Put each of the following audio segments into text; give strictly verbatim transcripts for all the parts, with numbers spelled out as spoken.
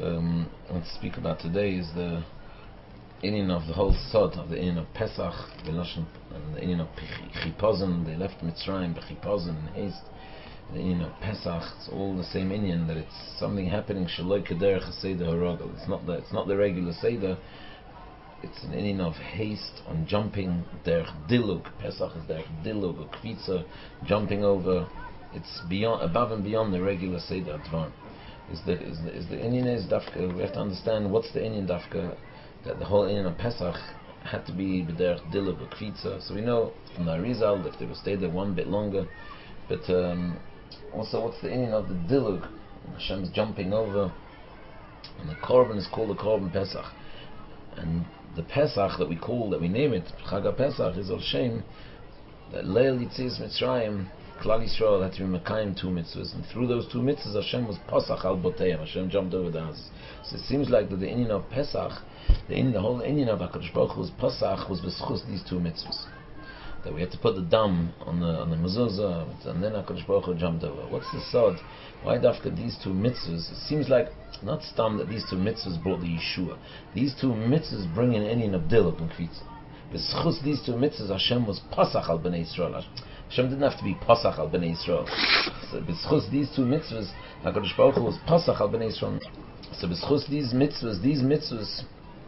um, I want to speak about today is the inyan of the whole sod of the inyan of Pesach, the Lashon, and the inyan of Chipazon. They left Mitzrayim, Chipazon in haste. The inyan of Pesach, it's all the same inyan, that it's something happening. Shaloi kederech seder haragel. It's not the it's not the regular seder. It's an inyan of haste on jumping derech dilug. Pesach is derech dilug, or kvitza, jumping over. It's beyond, above and beyond the regular seder advar. Is the is the is the inyan is dafka? We have to understand what's the inyan dafka. That the whole inyan of Pesach had to be b'derech dilug or kvitza. So we know from the Arizal if they would stay there one bit longer. But um, also, what's the inyan of the dilug? Hashem's jumping over, and the korban is called the korban Pesach. And the Pesach that we call, that we name it Chag Pesach, is al shem that Leil Yitzias Mitzrayim, Klal Yisrael had to be Mekayim two mitzvahs, and through those two mitzvahs Hashem was Pasach al Boteim. Hashem jumped over the houses. So it seems like that the inyan of Pesach, the, inyan, the whole inyan of HaKadosh Baruch Hu's Pasach was b'schus these two mitzvahs. That we had to put the dam on the on the mezuzah, and then HaKadosh Baruch Hu jumped over. What's the sod? Why after these two mitzvahs? It seems like not stam that these two mitzvahs brought the Yeshua. These two mitzvahs bring an inyan of diluk and kvitza. B'schus these two mitzvahs, Hashem was Pasach al Bnei Yisrael. Hashem didn't have to be Pasach al Bnei Yisrael. So b'schus these two mitzvahs, HaKadosh Baruch Hu was Pasach al Bnei Yisrael. So b'schus these mitzvahs, these mitzvahs,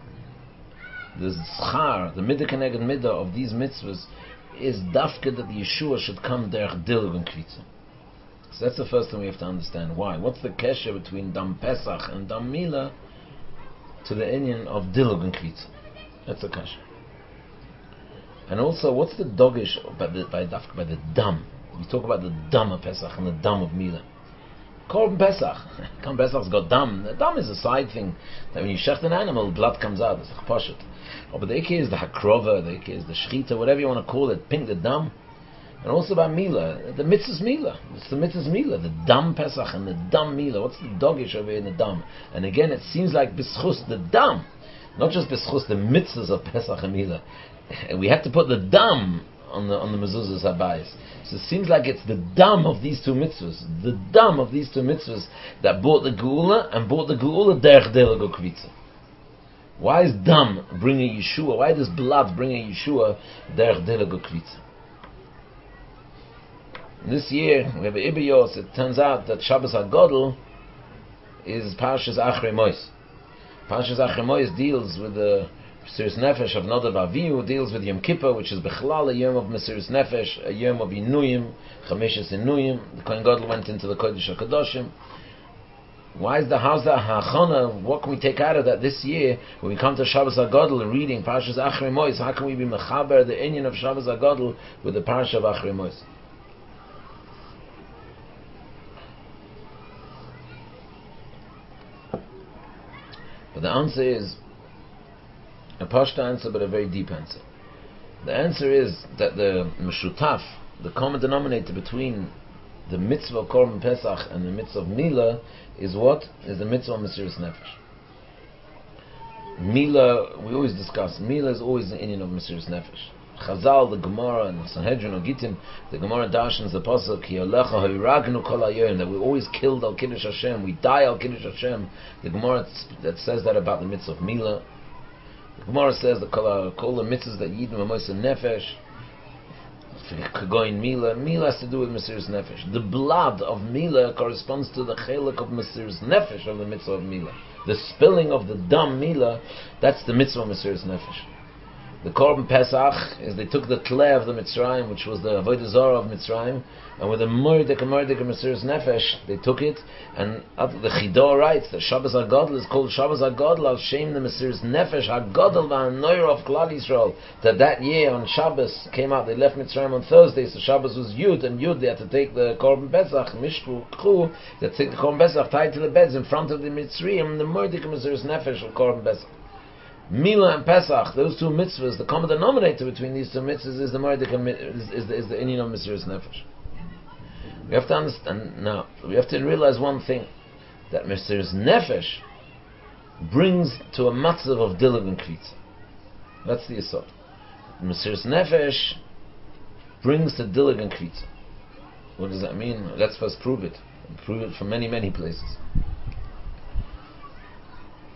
the schar, the midah keneged midah of these mitzvahs, is dafka that the Yeshua should come derech dilug and kvitza. So that's the first thing we have to understand. Why? What's the kesher between dam Pesach and dam Mila to the inyan of dilug and kvitza? That's the kesher. And also, what's the dogish by the by dafka by the dam? We talk about the dam of Pesach and the dam of Mila. Korban Pesach. Korban Pesach's got dam. The dam is a side thing. That when you shecht an animal, blood comes out. It's a chpashet. Oh, but the Ike is the hakrova, the Ike is the shchita, whatever you want to call it, pink the dam. And also by Mila, the mitzvah's Mila. It's the mitzvah's Mila, the dam Pesach and the dam Mila. What's the dogish over here in the dam? And again, it seems like bischus the dam, not just bischus the mitzvahs of Pesach and Mila. We have to put the dam on the on the mezuzahs habayis. So it seems like it's the dam of these two mitzvahs, the dam of these two mitzvahs that brought the geula and brought the geula derech dilug or kvitza. Why is dam bringing Yeshua? Why does blood bring a Yeshua derech dilug or kvitza? This year we have a Ibiyos. It turns out that Shabbos HaGodel is Parshas Achrei Mos. Parshas Achrei Mos deals with the Mesiras Nefesh of Nadav Avihu, deals with Yom Kippur, which is Bechlal, a Yom of Mesiras Nefesh, a Yom of Inuyim, Chameshes Inuyim. The Kohen Gadol went into the Kodesh HaKadoshim. Why is the how's that hachana? What can we take out of that this year when we come to Shabbos HaGadol and reading Parshas Achrei Mos? How can we be mechaber the inyan of Shabbos HaGadol with the Parsha of Achrei Mos? But the answer is a pashta answer, but a very deep answer. The answer is that the meshutaf, the common denominator between the mitzvah of Korban Pesach and the mitzvah of Mila is what? Is the mitzvah of Mesiras Nefesh. Mila, we always discuss, Mila is always the inyan of Mesiras Nefesh. Chazal, the Gemara, and Sanhedrin or Gittin, the Gemara darshans the pasuk, Ki alecha hoiragnu kol hayom, that we always killed al Kiddush Hashem, we die al Kiddush Hashem. The Gemara that says that about the mitzvah of Mila. The Gemara says that kol the mitzvahs that Yidin v'mois nefesh, Kagoin Mila. Mila has to do with Mesiras Nefesh. The blood of Mila corresponds to the chelik of Mesiras Nefesh of the mitzvah of Mila. The spilling of the dam Mila, that's the mitzvah of Mesiras Nefesh. The Korban Pesach is they took the tleh of the Mitzrayim, which was the Avodah Zarah of Mitzrayim, and with a murdik and murdik and Mesiras Nefesh, they took it, and the Chidor writes that Shabbos HaGadol is called Shabbos HaGadol al Shem the Mesiras Nefesh HaGadol v'Hanoir of Klal Yisrael. That that year on Shabbos came out, they left Mitzrayim on Thursday, so Shabbos was Yud, and Yud they had to take the Korban Pesach, Mishku, Kchu, they had to take the Korban Pesach tied to the beds in front of the Mitzrayim, the murdik and Mesiras Nefesh of Korban Pesach. Mila and Pesach, those two mitzvahs, the common denominator between these two mitzvahs is the murdik is, is the, is the inyan of Mesiras Nefesh. We have to understand now. We have to realize one thing, that Mesiras Nefesh brings to a matzav of dilug and kvitza. That's the assault. Mesiras Nefesh brings to dilug and kvitza. What does that mean? Let's first prove it. Prove it from many, many places.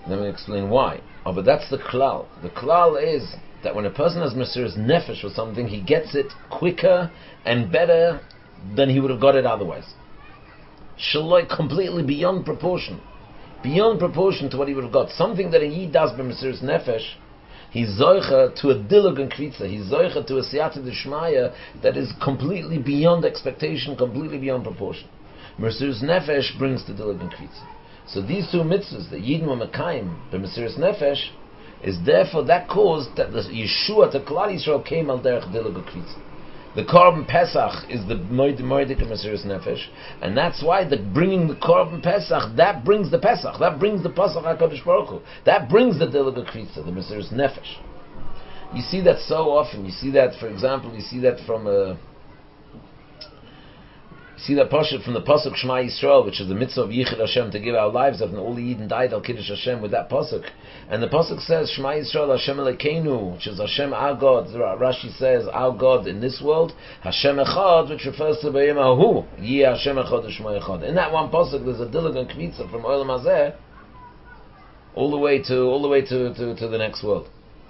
Let me explain why. Oh, but that's the klal. The klal is that when a person has Mesiras Nefesh for something, he gets it quicker and better than he would have got it otherwise. Shaloi, completely beyond proportion. Beyond proportion to what he would have got. Something that a Yid does by Mesiras Nefesh, he's zoicha to a dilug and kritza. He's zoicha to a siyata d'shmaya that is completely beyond expectation, completely beyond proportion. Mesiras Nefesh brings the dilug and kritza. So these two mitzvahs, the Yidin wa Mekayim, the Mesiras Nefesh, is therefore that caused that the Yeshua to Klal Yisrael came al derech dilug and kritza. The Korban Pesach is the Moedik of Mesiras Nefesh, and that's why the bringing the Korban Pesach, that brings the Pesach, that brings the Pesach HaKadosh Baruch Hu, that brings the Dilug HaKritza, the Mesiras Nefesh. You see that so often. You see that, for example, you see that from a, you see that Pasuk from the Pasuk Shema Yisrael, which is the mitzvah of Yichud Hashem, to give our lives up, and all the Yidden died al Kiddush Hashem with that Pasuk. And the Pasuk says, Shema Yisrael Hashem Elokeinu, which is Hashem our God. Rashi says, our God in this world, Hashem Echad, which refers to B'yom Hahu, Yi Hashem Echad U'Shmo Echad. In that one Pasuk, there's a Dilug and Kvitza from Olam Hazeh, all the way to all the way to, to, to the next world.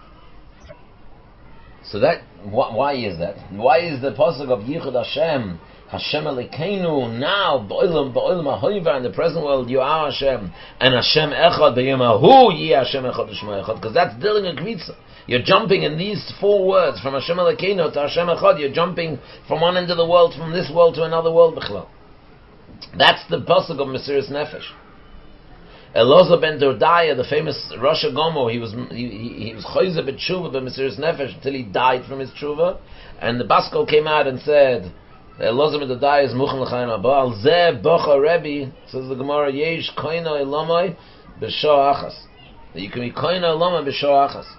So that, wh- why is that? Why is the Pasuk of Yichud Hashem, Hashem Elokeinu, now, Ba'olam, Ba'olam HaHoiva, in the present world, you are Hashem, and Hashem Echad, B'yom Hahu, Yi Hashem Echad U'Shmo Echad, because that's Dilug and Kvitza. You're jumping in these four words, from Hashem Elokeinu to Hashem Echad, you're jumping from one end of the world, from this world to another world, B'chlal. That's the Pasuk of Mesiras Nefesh. Elazar ben Dordaya, the famous Rosh Gomo, he was he, he, he was Choyzer b'tshuva b'Mesiras Nefesh until he died from his tshuva, and the Baskol came out and said, Elazar ben Dordaya is Muchan l'chaim haba, al zeh bocha Rebbe, says the Gemara, yesh koina elamai b'shoah achas, that you can be koina elamai b'shoah achas.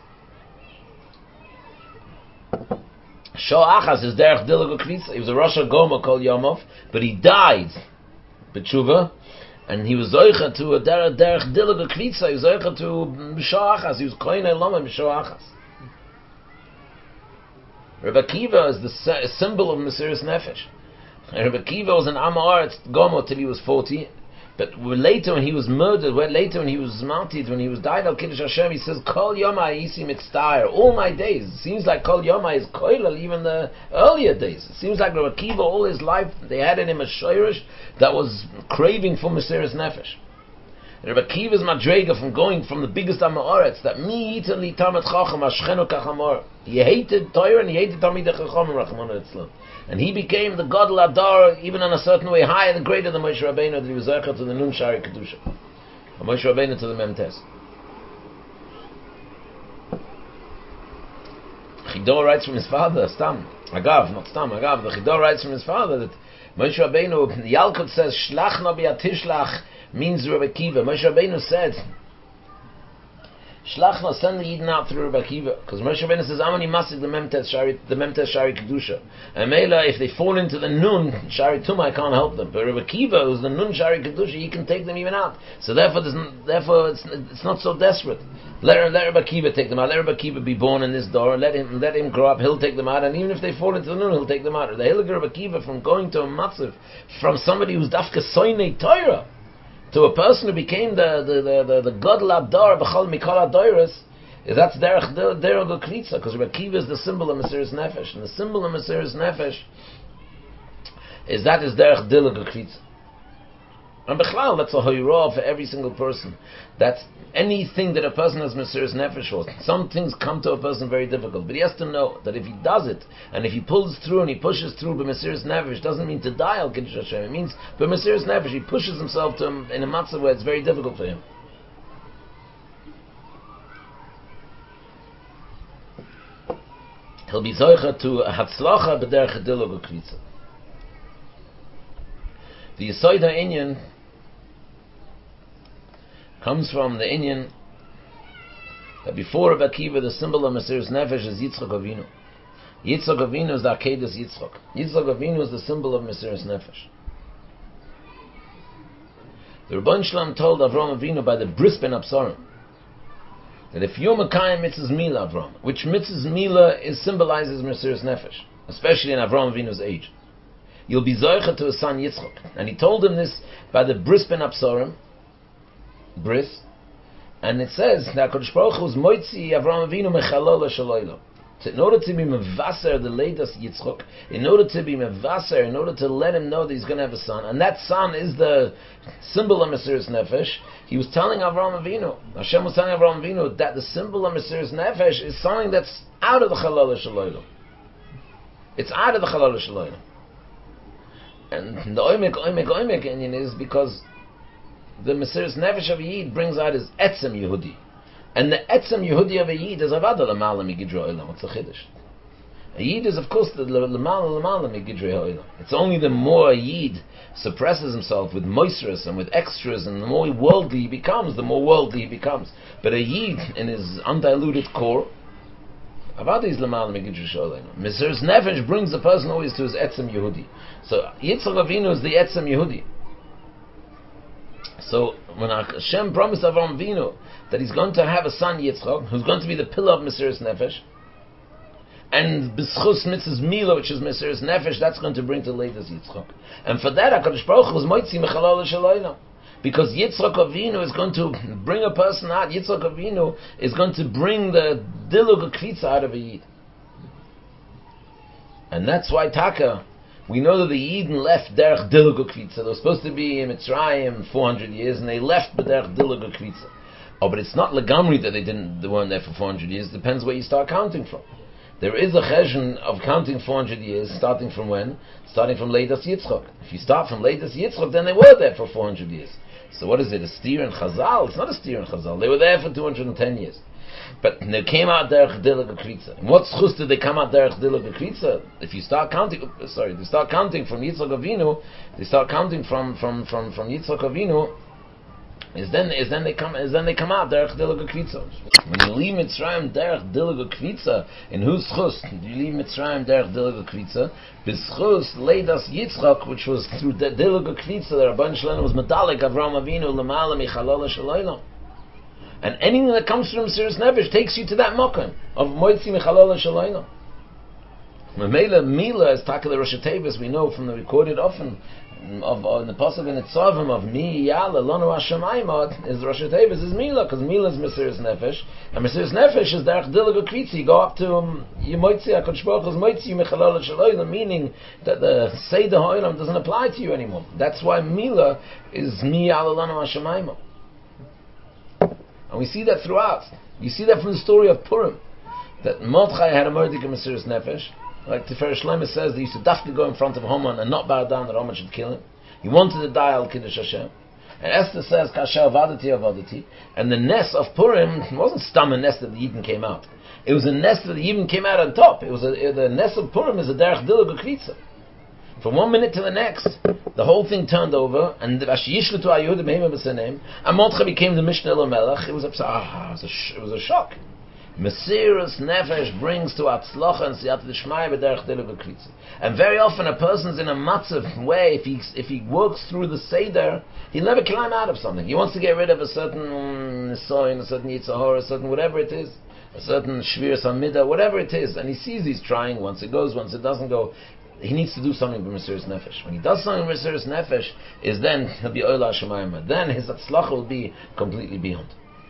Shoah achas is derech dilug u'kritza. He was a Rosh Gomo called Yomov, but he died b'tshuva, and he was zoicha to a derech derech dilug u'kritza. He was zoicha to b'shoah achas. He was koina elamai b'shoah achas. Rebbe Akiva is the symbol of Mesiras Nefesh. Rebbe Akiva was an Am Haaretz Gomo till he was forty, but later when he was murdered, later when he was martyred, when he was died al Kiddush Hashem, he says, Kol Yomai Isi Mitztayr, all my days. It seems like Kol Yomai is Koilal, even the earlier days. It seems like Rebbe Akiva, all his life, they had in him a shoirish that was craving for Mesiras Nefesh. Rebbe Akiva's madrega from going from the biggest Am Haaretz, that mi yitan li tamet chacham ashchenu kachamor. He hated Torah and he hated Talmidei Chachamim Rachmana Litzlan. And he became the God Ladar, even in a certain way higher and greater than Moshe Rabbeinu, that he was Zercha to the Nun Shari Kedusha. And Moshe Rabbeinu to the Mem Tes. Chidor writes from his father, Stam, Agav, not Stam, Agav, the Chidor writes from his father that Moshe Rabbeinu, Yalkut says, Shlach no bi'atishlach, means Rebbe Akiva. Moshe Rabbeinu said, Shlach no, send the Yidden out through Rebbe Akiva. Because Moshe Rabbeinu says, Amani masik the Memtes Shari, the Memtes Shari Kedusha. And Mela, if they fall into the Nun Shari Tumah, I can't help them. But Rebbe Akiva, who's the Nun Shari Kedusha, he can take them even out. So therefore, therefore it's, it's not so desperate. Let, let Rebbe Akiva take them out. Let Rebbe Akiva be born in this door. Let him let him grow up. He'll take them out. And even if they fall into the Nun, he'll take them out. The Hilig Rebbe Akiva from going to a matzav, from somebody who's dafka soinei Torah, to a person who became the the the the, the God Labdar b'chol mikol hadoros, that's derech derech klitza, because Rebbe Akiva is the symbol of Mesiras Nefesh, and the symbol of Mesiras Nefesh is that is derech dilug klitza. And b'chlal, that's a hoyrah for every single person. That anything that a person has Mesiras Nefesh for, some things come to a person very difficult, but he has to know that if he does it, and if he pulls through and he pushes through b'Mesiras Nefesh, doesn't mean to die al Kiddush Hashem. It means b'Mesiras Nefesh, he pushes himself to him in a matzah where it's very difficult for him. He'll be zoicha to a hatzlacha b'derech dilug u'kritza. The Yesod HaInyan comes from the Inyan that before Rebbe Akiva, the symbol of Mesiras Nefesh is Yitzchak Avinu. Yitzchak Avinu is the Akedas Yitzchak. Yitzchak Avinu is the symbol of Mesiras Nefesh. The Rebbeinu Shalom told Avram Avinu by the Bris Ben Absarim that if you're Mekayim Mitzvahs Mila, Avram, which Mitzvahs Mila is symbolizes Mesiras Nefesh, especially in Avram Avinu's age, you'll be Zoicha to his son Yitzchak. And he told him this by the Bris Ben Absarim, Bris, And it says that HaKadosh Baruch Hu is moitzi Avraham Avinu mechalol shaloilo. In order to be mevaser the latest Yitzchok, in order to be mevaser, in order to let him know that he's going to have a son, and that son is the symbol of Mesiras Nefesh, he was telling Avraham Avinu, Hashem was telling Avraham Avinu that the symbol of Mesiras Nefesh is something that's out of the Chalal Shaloilo. It's out of the Chalal Shaloilo. And the Oimek, Oimek, Oimek Indian is because the Mesiras Nefesh of Yid brings out his Etzem Yehudi. And the Etzem Yehudi of a Yid is Avada Lamala Migidro Olam. What's the Chiddush? A Yid is, of course, the Lamala Lamala Migidro Olam. It's only the more a Yid suppresses himself with moisterous and with extras, and the more worldly he becomes, the more worldly he becomes. But a Yid, in his undiluted core, Avada is Lamala Migidro Olam. Mesiras Nefesh brings the person always to his Etzem Yehudi. So Yitzchak Avinu is the Etzem Yehudi. So when Hashem promised Avraham Avinu that he's going to have a son Yitzchak, who's going to be the pillar of Mesiras Nefesh, and B'schus Mitzvah's Mila, which is Mesiras Nefesh, that's going to bring to latest Yitzchak. And for that, HaKadosh Baruch Hu was moitzi mechalal shaloilo, because Yitzchak Avinu is going to bring a person out. Yitzchak Avinu is going to bring the dilug kvitza out of a Yid, and that's why Taka. We know that the Yidden left Derech Dilug Kvitza. They were supposed to be in Mitzrayim four hundred years, and they left Derech Dilug Kvitza. Oh, but it's not Legamri that they didn't, they weren't there for four hundred years. It depends where you start counting from. There is a cheshon of counting four hundred years, starting from when? Starting from Leidas Yitzchak. If you start from Leidas Yitzchak, then they were there for four hundred years. So what is it, a steer in Chazal? It's not a steer in Chazal. They were there for two hundred ten years. But they came out Derech Dilug Kvitza. And what schus did they come out Derech Dilug Kvitza? If you start counting, sorry, they start counting from Yitzchak Avinu, they start counting from from from from Yitzchak Avinu, is then is then they come is then they come out Derech Dilug Kvitza. When you leave Mitzrayim Derech Dilug Kvitza, in whose schus do you leave Mitzrayim Derech Dilug Kvitza? B'schus Leidas Yitzchak, which was through the Dilug Kvitza, the Rabban Shalom was Medalek Avraham Avinu Lamala Michalala Shalayla. And anything that comes from Mesiras Nefesh takes you to that mokum of Moitzi Mechalala Shalayla. Memela Mila is Taka the Rosh Hashanah, we know from the recorded often of, of the pasuk in Nitzavim of Mi Yala Lonu Hashemayim is Rosh Hashanah is Mila, because Mila is Mesiras Nefesh, and Mesiras Nefesh is Derech Dilug Kvitza. You go up to um, Moitzi HaKadosh Baruch Hu's Moitzi Mechalala Shalayla, meaning that the Seder HaOlam doesn't apply to you anymore. That's why Mila is Mi Yala Lonu Hashemayim. And we see that throughout. You see that from the story of Purim, that Mordechai had a murder of Mesiras Nefesh. Like Tiferes Shlomo says, they used to dafka go in front of Haman and not bow down that Haman should kill him. He wanted to die al Kiddush Hashem. And Esther says, Kasher avadati avadati. And the nest of Purim wasn't stam a nest that the Yidden came out. It was a nest that the Yidden came out on top. It was a, the nest of Purim is a derech dilug kvitza. From one minute to the next, the whole thing turned over, and Vashiyishlu to Ayudah Behema B'Sanem, and Mordechai became the Mishnah Melech. It was a, ah, it was a, sh- it was a shock. Mesiras Nefesh brings to Atzlocha and Siyat D'Shmaya B'derech Dilug Kvitza. And very often a person's in a matzav way, if he if he works through the Seder, he'll never climb out of something. He wants to get rid of a certain Nisoyin, a certain Yitzhahor, a certain whatever it is, a certain Shvir Samida, whatever it is, and he sees he's trying, once it goes, once it doesn't go. He needs to do something with Mesiras Nefesh. When he does something with Mesiras Nefesh, is then he'll be Oila Shemayim. Then his Atzlacha will be completely beyond.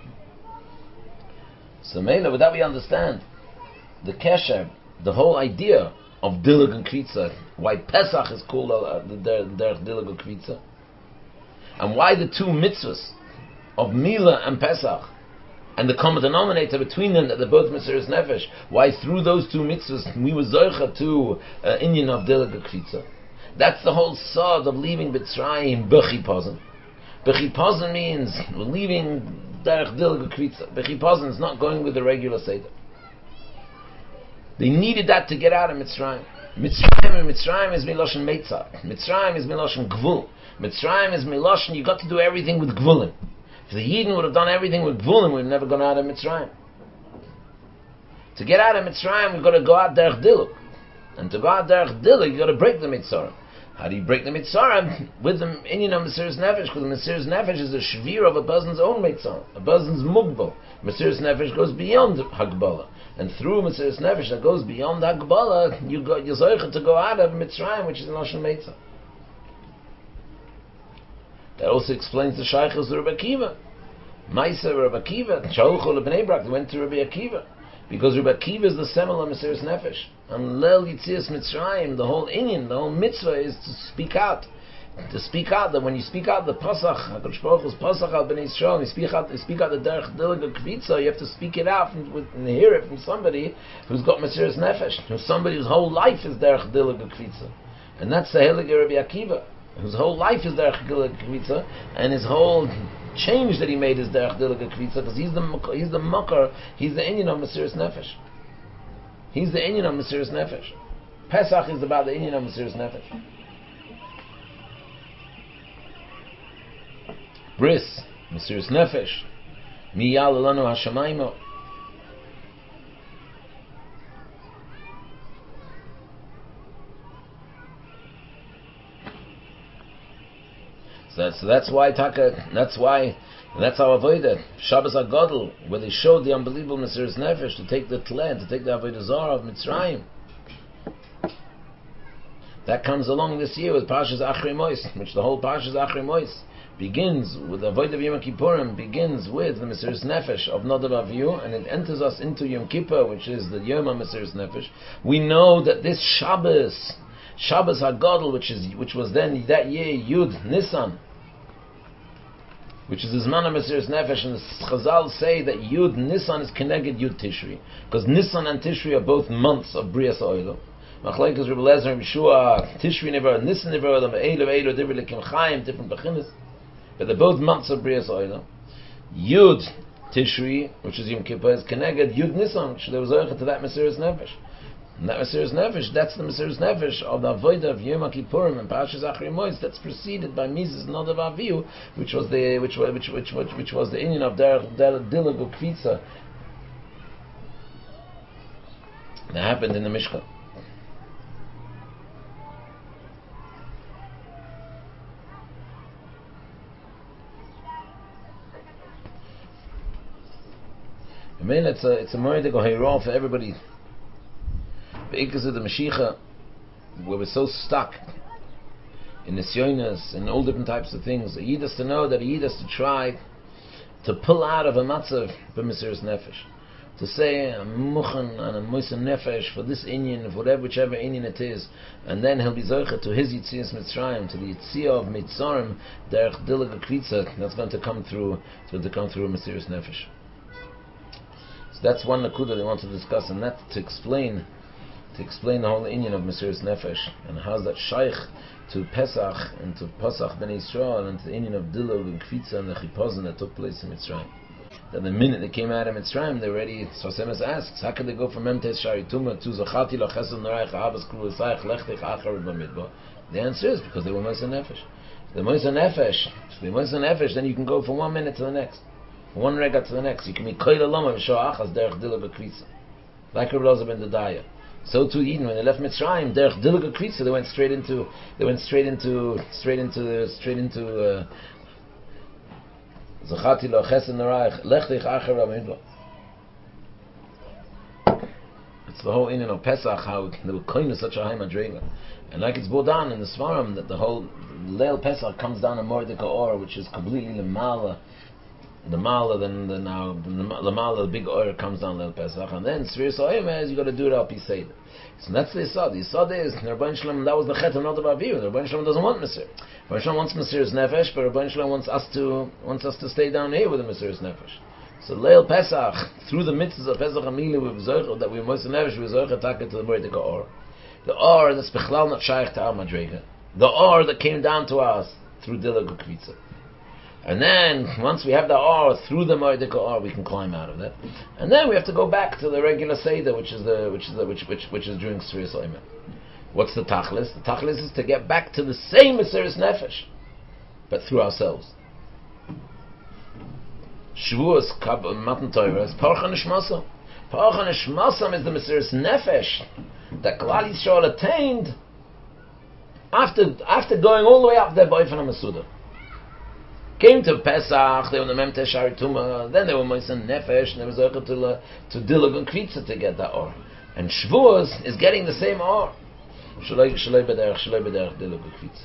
So, Mela, with that we understand the Kesher, the whole idea of Dilug and Kvitza, why Pesach is called uh, the Derech Dilug and Kvitza, and why the two mitzvahs of Mila and Pesach, and the common denominator between them, that they're both Mesiras Nefesh, why through those two mitzvahs we were zoicha to uh, Inyan of Dilug Kvitza. That's the whole sod of leaving Mitzrayim b'chipazon. B'chipazon means leaving Derech Dilug Kvitza. B'chipazon is not going with the regular Seder. They needed that to get out of Mitzrayim. Mitzrayim and Mitzrayim is Miloshen Meitzah. Mitzrayim is Miloshen Gvul. Mitzrayim is Miloshen, you got to do everything with Gvulim. If the Yidden would have done everything with Gvulim, we would have never gone out of Mitzrayim. To get out of Mitzrayim, we've got to go out Derech Dilug. And to go out Derech Dilug, you've got to break the Mitzrayim. How do you break the Mitzrayim? With the Inyan of Mesiras Nefesh, because the Mesiras Nefesh is a shvir of a person's own Mitzrayim, a person's mugbal. Mesiras Nefesh goes beyond Hagbala. And through Mesiras Nefesh that goes beyond Hagbala, you got you're zoicha to go out of Mitzrayim, which is an Lashon Meitzah. That also explains the Shaykhus of Rebbe Akiva. Maisa Rabbi Akiva, Shalchu lebnei Brak, they went to Rabbi Akiva. Because Rabbi Akiva is the semel of Mesiras Nefesh. And Leil Yitzias Mitzrayim, the whole inyan, the whole mitzvah is to speak out. To speak out, that when you speak out the Pasach, HaKadosh Baruch Hu's Pasach al Bnei Yisrael, you speak out, you speak out the Derech Dilig Kvitza, you have to speak it out from, with, and hear it from somebody who's got Mesiras Nefesh, who's somebody whose whole life is Derech Dilig Kvitza. And that's the Heilige Rabbi Akiva, whose whole life is Derech Dilig Kvitza, and his whole change that he made is Derech Dilig Kvitza, because he's the he's the Makar, he's the inyan of Mesiras Nefesh. He's the inyan of Mesiras Nefesh. Pesach is about the inyan of Mesiras Nefesh. Bris, Mesiras Nefesh, Miyal Elanu Hashamaymo. So that's, so that's why Taka, that's why, that's our Avodah, Shabbos HaGadol, where they showed the unbelievable Mesiras Nefesh to take the Tlen, to take the Avodah Zarah of Mitzrayim. That comes along this year with Parshas Achrei Mos, which the whole Parshas Achrei Mos begins with the Avodah of Yom Kippurim, begins with the Mesiras Nefesh of Nadav Avihu, and it enters us into Yom Kippur, which is the Yom HaMesiras Nefesh. We know that this Shabbos, Shabbos HaGadol, which is which was then that year Yud Nisan, which is the Zman HaMesiras Nefesh, and the Chazal say that Yud Nisan is connected Yud Tishri, because Nisan and Tishri are both months of Brias Oilam. Machlekes Rebbe Lezer and Yeshua, Tishri Never, Nisan Never, Eilu Eilu, different Lekim Chaim, different Bechinas, but they're both months of Brias Oilam. Yud Tishri, which is Yom Kippur, is connected Yud Nisan, which there was Oicha to that Mesiras Nefesh. And that Mesiras Nefesh, that's the Mesiras Nefesh of the Avodah of Yom Kippurim and Parashas Achrei Mos. That's preceded by Mises Nadav Avihu, which was the which was which which which, which was the inyan of Derech Dilig Ukvitza that happened in the Mishkan. I mean, it's a it's a moed go hayron for everybody. Because of the Mashiach, where we're so stuck in nisyonos and all different types of things, a yid has to know that a yid has to try to pull out of a matzav b'mesiras nefesh, to say I'm muchen and I'm moisen nefesh for this inyan, for whatever whichever inyan it is, and then he'll be zocher to his yitzias Mitzrayim, to the yitzia of Mitzarim, derech dilig kvitza, that's going to come through, it's going to come through mesiras nefesh. So that's one nakuda they want to discuss, and that's to explain. To explain the whole inyan of Mesiras Nefesh, and how's that shaykh to Pesach and to Pesach Bnei Yisrael and to the inyan of Dilog and Kvitza and the Chipazon that took place in Mitzrayim. That the minute they came out of Mitzrayim, they already, Sfasemes asks, how could they go from Memtes Shari Tumah to Zachati Lo Chesed Noraich Ahabas Kru Esayich Lechtich Achar B'Midbar? The answer is because they were Moisa Nefesh. The Moisa Nefesh, if they Moisa Nefesh, then you can go from one minute to the next, from one rega to the next. You can be Koil Alama V'Shoah Achas Derech Dilog and Kvitza, like Rabbi Elazar ben Dodaya. So too Eden, when they left Mitzrayim, derech dilig kvitza, they went straight into, they went straight into, straight into, straight into. Zachati lo chesed noraich, lechtich acher b'midbar. It's the whole inyan of Pesach, how they were koine such a high madrega, and like it's brought down in the Svarim that the whole Leil Pesach comes down a Mordecai Or, which is completely lemala. The mala, then the now the mala, the big oil comes down Leil Pesach, and then Sfir Soimes, you got to do it al pi seder. So that's the Yisod. The Yisod is Rabban Shalom. That was the Chet of Nadav Avihu. Rabban Shalom doesn't want Mesir. Rabban Shalom wants Mesir's Nefesh, but Rabban Shalom wants us to wants us to stay down here with the Mesir's Nefesh. So Leil Pesach, through the mitzvahs of Pesach Amili, with Zocher that we Moisa Nefesh, we Zocher Taka to the Mordecai Or, the Or that's Bechlal not Shaykh to our Madrega, the Or that came down to us through Dilag Ukvitza. And then, once we have the R through the Mordecai R, we can climb out of it. And then we have to go back to the regular Seder, which is the which is the which which which is during Sfiras Oimer. What's the Tachlis? The Tachlis is to get back to the same Mesiras Nefesh, but through ourselves. Shavuos Matan Torah is Parcha Nishmasam. Parcha Nishmasam is the Mesiras Nefesh that Klal Yisrael attained after after going all the way up there by Ifan HaMasudah. Came to Pesach, they were the Memtes Shari Tumah, then they were Moisa Nefesh, and there was Oicha to, to Dilag and Kvitza to get that Or. And Shavuos is getting the same Or. Shaloi Shaloi B'derech, Shaloi B'derech Dilag and Kvitza.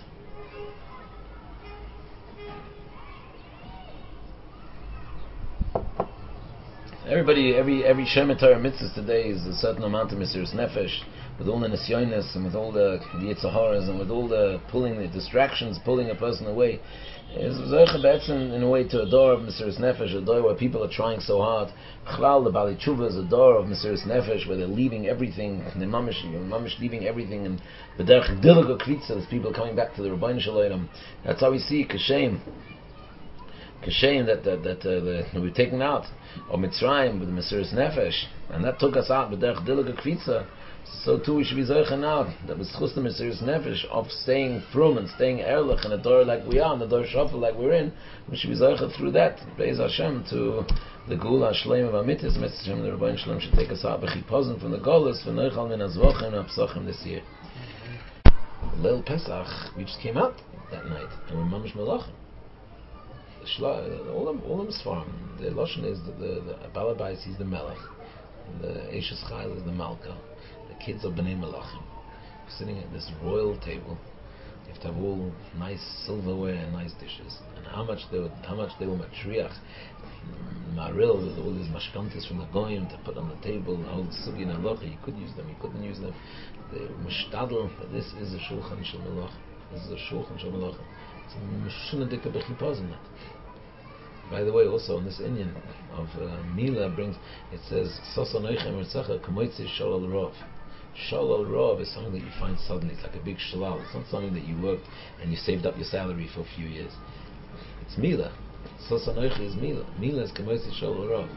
Everybody, every every Shema Torah mitzvah today is a certain amount of Mesiras Nefesh, with all the nisyonis and with all the Yetzer Haras and with all the pulling, the distractions, pulling a person away. Is in, in a way to a door of Mesiras Nefesh, a door where people are trying so hard. Chlal, the Bali Tshuva is a door of Mesiras Nefesh where they're leaving everything, they're mamish, mamish leaving everything, and b'derech dilig ukritza, there's people coming back to the Rebbeinu Shalom. That's how we see Kashem. Kashem that that, that, uh, that we've taken out of Mitzrayim with the Mesiras Nefesh, and that took us out b'derech dilig ukritza. So too we should be zoicha now that with chus the Mesiras Nefesh of staying frum and staying erlich in a door like we are, in the door shafel like we're in, we should be zoicha through that Be'ez Hashem to the Gula Shleim of Amitis. Mitzvah Hashem, the Rebbeinu Shalom should take us out b'chipazon from the Golas v'noichal min azvochem v'apsochim this year. Leil Pesach, we just came out that night and we're mamish melachim. The shla, all them, all them sfarim. The lashon is the the, the Balabais, he's the Melech, and the Eishes Chayil is the Malka. The kids of Bnei Melachim sitting at this royal table. You have to have all nice silverware and nice dishes. And how much they were, how much they were matriach, maril with all these mashkantis from the goyim to put on the table. The whole sugi and halacha, you could use them, you couldn't use them. They mushtadl, but this is a shulchan shel melach. This is a shulchan shel melach. It's a mishunadika b'chipazon. By the way, also in this Inyan of uh, Mila brings, it says Sosa Noichem Ertzacha Kamoitzi Shalal Rov. Shalal Rov is something that you find suddenly. It's like a big shalal. It's not something that you worked and you saved up your salary for a few years. It's Mila. Sosa Noiche is Mila. Mila is Kamoitzi Shalal Rov.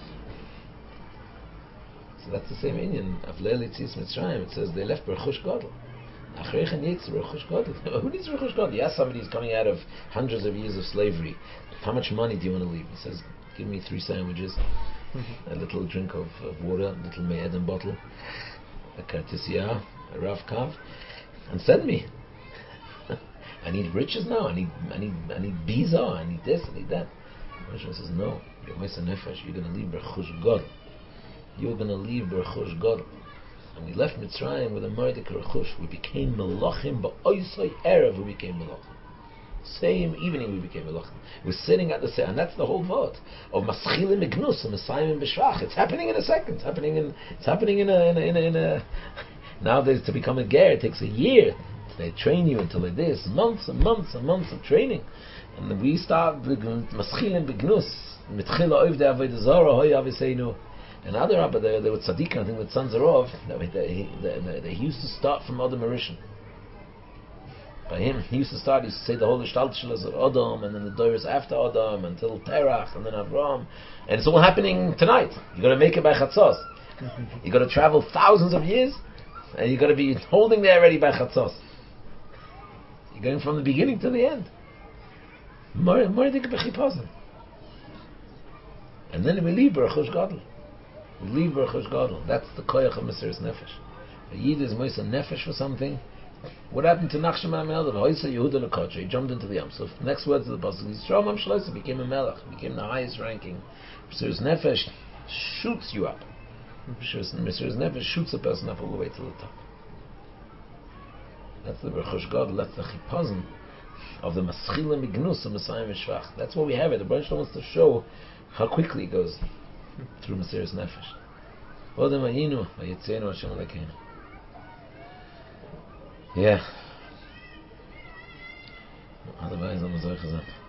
So that's the same Inyan of Leil Yitzis Mitzrayim. It says they left Berchush Gadol. Achreichem Yitz Berchush Gadol. Who needs Berchush Gadol? Yes, somebody who's coming out of hundreds of years of slavery. How much money do you want to leave? He says, give me three sandwiches, mm-hmm. a little drink of, of water, a little Me'edem bottle, a Kartisia, a Rav Kav, and send me. I need riches now. I need, I need, I need biza. I need this. I need that. Moshe says, no. You're Mesa Nefesh. You're going to leave Berchush Gadol. You're going to leave Berchush Gadol. And we left Mitzrayim with a Mordek Rechush. We became Melachim, but Oisai Erev we became Melachim. Same evening we became Melachim. We're sitting at the same, and that's the whole vote of Maschilim Ignus and Messiah B'Shvach. It's happening in a second. It's happening in. It's happening in a. In a, in a, in a nowadays to become a ger, it takes a year. They train you until it is months and months and months of training, and we start Maschilim B'Gnus Mitchila Oivdei Avodah Zarah Hoy Aviseinu. And other Rabbi, there, there were tzaddikim, I think the sons of that he, they, they, he used to start from Adam Marishan. By him, he used to start, he used to say the whole Ishtaltshelas of Adam, and then the Doros after Adam, until Terach, and then Avraham. And it's all happening tonight. You've got to make it by Chatzos. You've got to travel thousands of years, and you've got to be holding there already by Chatzos. You're going from the beginning to the end. Mordik b'chipazon. And then we leave Berchush Gadol. We leave Berchush Gadol. That's the koyach of Mesiras Nefesh. A Yid is Moisa Nefesh for something. What happened to Nachshon HaMelech? Hoysa Yehuda Lekotra. He jumped into the Yam Suf. Next words of the Pasuk. Yisrael Mam Shloisa became a Melech. Became the highest ranking. Mesiras Nefesh shoots you up. Mesiras Nefesh shoots a person up all the way to the top. That's the Berchush Gadol. That's the Chipazon of the Maschilim Ignus of Messiah Mishvach. That's what we have it. The Baruch wants to show how quickly it goes through Mesiras Nefesh. Odem Ayinu, Vayitzenu Hashem Elokeinu. Yeah. Otherwise, I'm a